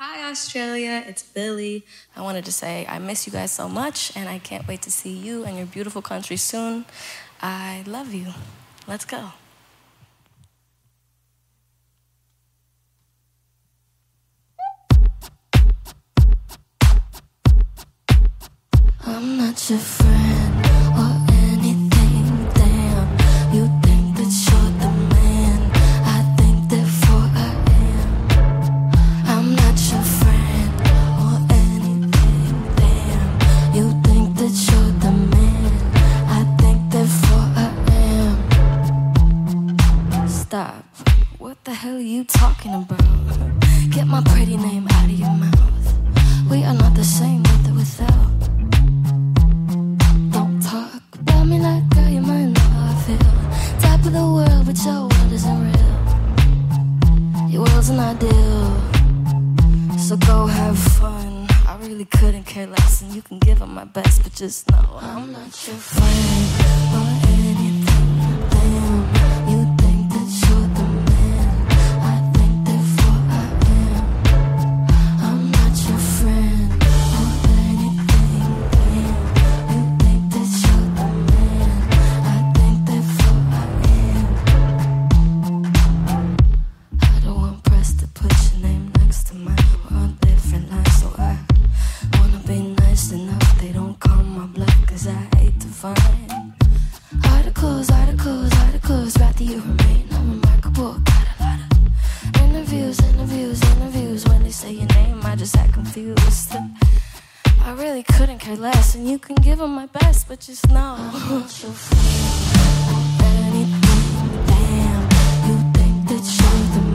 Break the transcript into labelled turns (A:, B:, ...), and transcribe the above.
A: Hi, Australia. It's Billy. I wanted to say I miss you guys so much, and I can't wait to see you and your beautiful country soon. I love you. Let's go.
B: I'm not your friend or anything, damn. You think that you're the man, I think therefore I am. I'm not your friend or anything, damn. You think that you're the man, I think therefore I am. Stop, what the hell are you talking about? Get my pretty name out of your mouth. We are not the same with or without. Talk about me like girl, you might know how I feel. Top of the world, but your world isn't real. Your world's an ideal, so go have fun. I really couldn't care less, and you can give them my best, but just know I'm not your friend or anything. Damn, you think that you're the man, I think therefore I am. I'm not your friend or anything. Damn, you think that you're the man, I think therefore I am. I don't want press to put your name next to mine. We're on different lines, so I wanna be nice enough they don't call my bluff, cause I hate to find articles right that you remain unremarkable. Got a lot of interviews. When they say your name, I just act confused. I really couldn't care less, and you can give them my best, but just know I'm not your friend or anything. Damn, you think that you're the